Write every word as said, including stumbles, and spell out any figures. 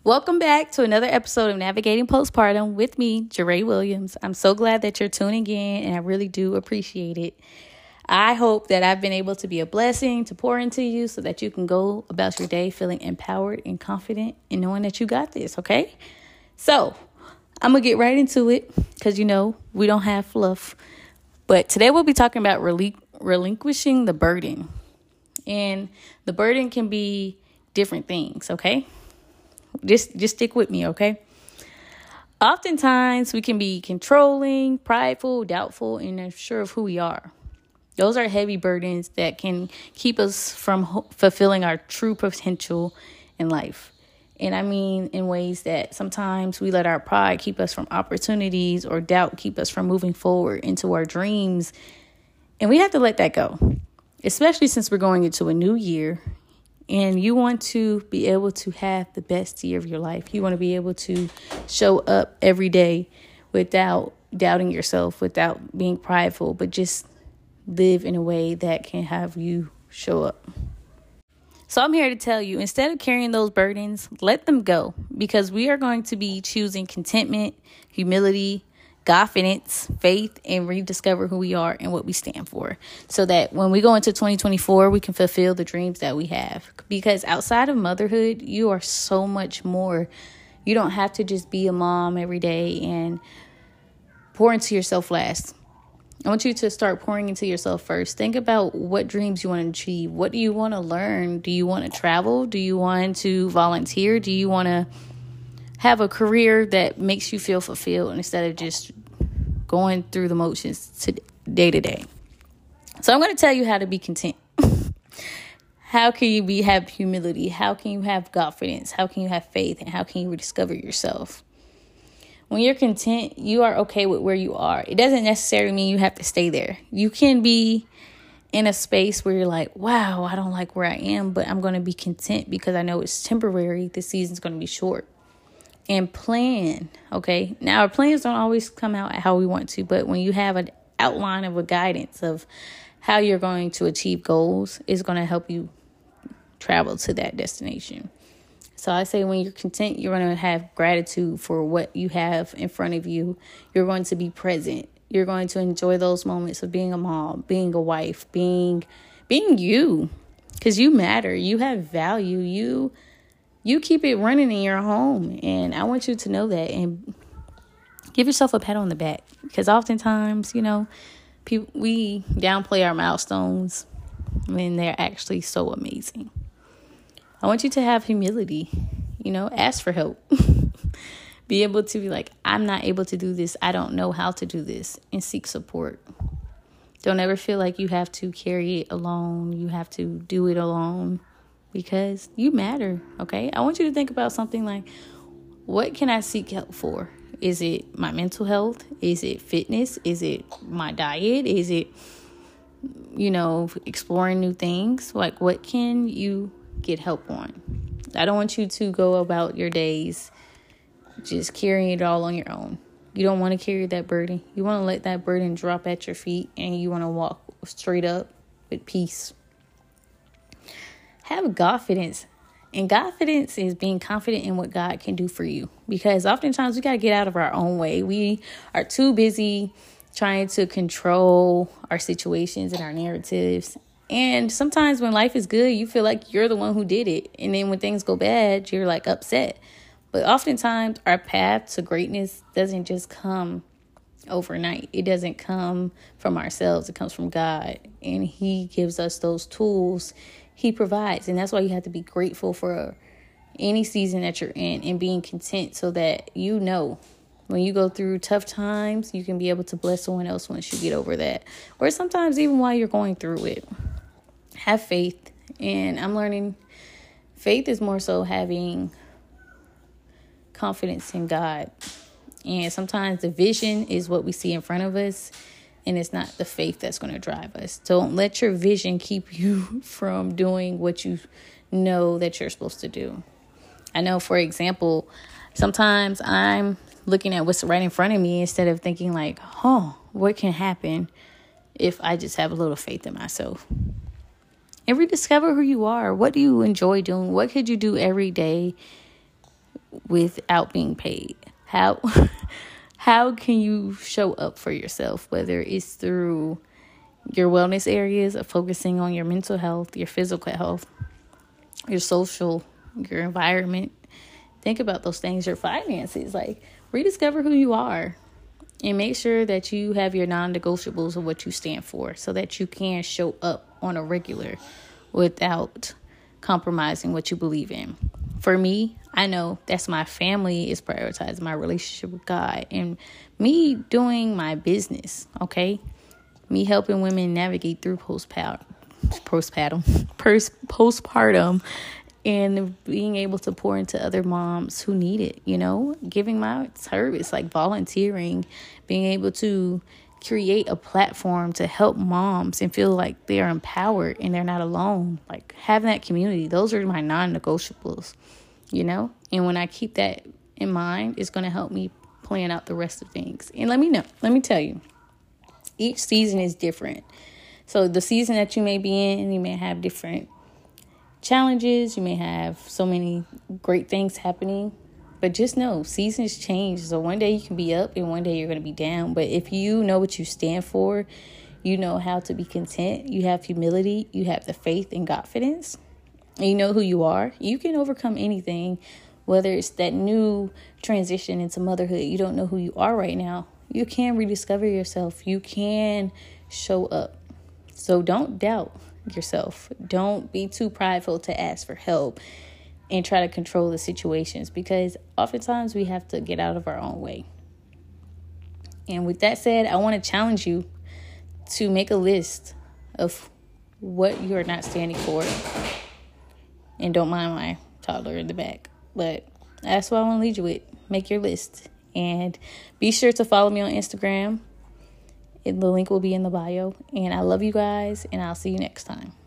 Welcome back to another episode of Navigating Postpartum with me, Jeray Williams. I'm so glad that you're tuning in, and I really do appreciate it. I hope that I've been able to be a blessing to pour into you so that you can go about your day feeling empowered and confident and knowing that you got this, okay? So I'm going to get right into it because, you know, we don't have fluff. But today we'll be talking about relin- relinquishing the burden. And the burden can be different things, okay? Just just stick with me, okay? Oftentimes, we can be controlling, prideful, doubtful, and unsure of who we are. Those are heavy burdens that can keep us from ho- fulfilling our true potential in life. And I mean in ways that sometimes we let our pride keep us from opportunities or doubt keep us from moving forward into our dreams. And we have to let that go, especially since we're going into a new year. And you want to be able to have the best year of your life. You want to be able to show up every day without doubting yourself, without being prideful, but just live in a way that can have you show up. So I'm here to tell you, instead of carrying those burdens, let them go, because we are going to be choosing contentment, humility, confidence, faith, and rediscover who we are and what we stand for, so that when we go into twenty twenty-four, we can fulfill the dreams that we have. Because outside of motherhood, you are so much more. You don't have to just be a mom every day and pour into yourself last. I want you to start pouring into yourself first. Think about what dreams you want to achieve. What do you want to learn? Do you want to travel? Do you want to volunteer? Do you want to have a career that makes you feel fulfilled instead of just going through the motions to day to day? So I'm going to tell you how to be content. How can you be have humility? How can you have confidence? How can you have faith? And how can you rediscover yourself? When you're content, you are okay with where you are. It doesn't necessarily mean you have to stay there. You can be in a space where you're like, wow, I don't like where I am, but I'm going to be content because I know it's temporary. This season's going to be short. And plan, okay? Now, our plans don't always come out how we want to, but when you have an outline of a guidance of how you're going to achieve goals, it's going to help you travel to that destination. So I say when you're content, you're going to have gratitude for what you have in front of you. You're going to be present. You're going to enjoy those moments of being a mom, being a wife, being being you, because you matter. You have value. You You keep it running in your home, and I want you to know that, and give yourself a pat on the back, because oftentimes, you know, people, we downplay our milestones when they're actually so amazing. I want you to have humility, you know, ask for help. Be able to be like, I'm not able to do this. I don't know how to do this, and seek support. Don't ever feel like you have to carry it alone. You have to do it alone. Because you matter, okay? I want you to think about something like, what can I seek help for? Is it my mental health? Is it fitness? Is it my diet? Is it, you know, exploring new things? Like, what can you get help on? I don't want you to go about your days just carrying it all on your own. You don't want to carry that burden. You want to let that burden drop at your feet, and you want to walk straight up with peace. Have confidence. And confidence is being confident in what God can do for you. Because oftentimes we got to get out of our own way. We are too busy trying to control our situations and our narratives. And sometimes when life is good, you feel like you're the one who did it. And then when things go bad, you're like upset. But oftentimes our path to greatness doesn't just come overnight. It doesn't come from ourselves. It comes from God. And He gives us those tools. He provides. And that's why you have to be grateful for any season that you're in and being content, so that you know when you go through tough times, you can be able to bless someone else once you get over that. Or sometimes even while you're going through it. Have faith. And I'm learning faith is more so having confidence in God. And sometimes the vision is what we see in front of us, and it's not the faith that's going to drive us. Don't let your vision keep you from doing what you know that you're supposed to do. I know, for example, sometimes I'm looking at what's right in front of me instead of thinking like, oh, what can happen if I just have a little faith in myself? And rediscover who you are. What do you enjoy doing? What could you do every day without being paid? How how can you show up for yourself, whether it's through your wellness areas of focusing on your mental health, your physical health, your social, your environment? Think about those things, your finances. Like, rediscover who you are and make sure that you have your non-negotiables of what you stand for so that you can show up on a regular without compromising what you believe in. For me, I know that's my family is prioritizing my relationship with God and me doing my business, okay? Me helping women navigate through postpartum, postpartum, postpartum, and being able to pour into other moms who need it, you know, giving my service, like volunteering, being able to create a platform to help moms and feel like they are empowered and they're not alone. Like, having that community, those are my non-negotiables, you know? And when I keep that in mind, it's going to help me plan out the rest of things. And let me know, let me tell you, each season is different. So the season that you may be in, you may have different challenges. You may have so many great things happening. But just know, seasons change. So one day you can be up and one day you're going to be down. But if you know what you stand for, you know how to be content, you have humility, you have the faith and confidence, and you know who you are, you can overcome anything. Whether it's that new transition into motherhood, you don't know who you are right now, you can rediscover yourself. You can show up. So don't doubt yourself. Don't be too prideful to ask for help and try to control the situations, because oftentimes we have to get out of our own way. And with that said, I want to challenge you to make a list of what you are not standing for. And don't mind my toddler in the back, but that's what I want to lead you with. Make your list. And be sure to follow me on Instagram. The link will be in the bio. And I love you guys, and I'll see you next time.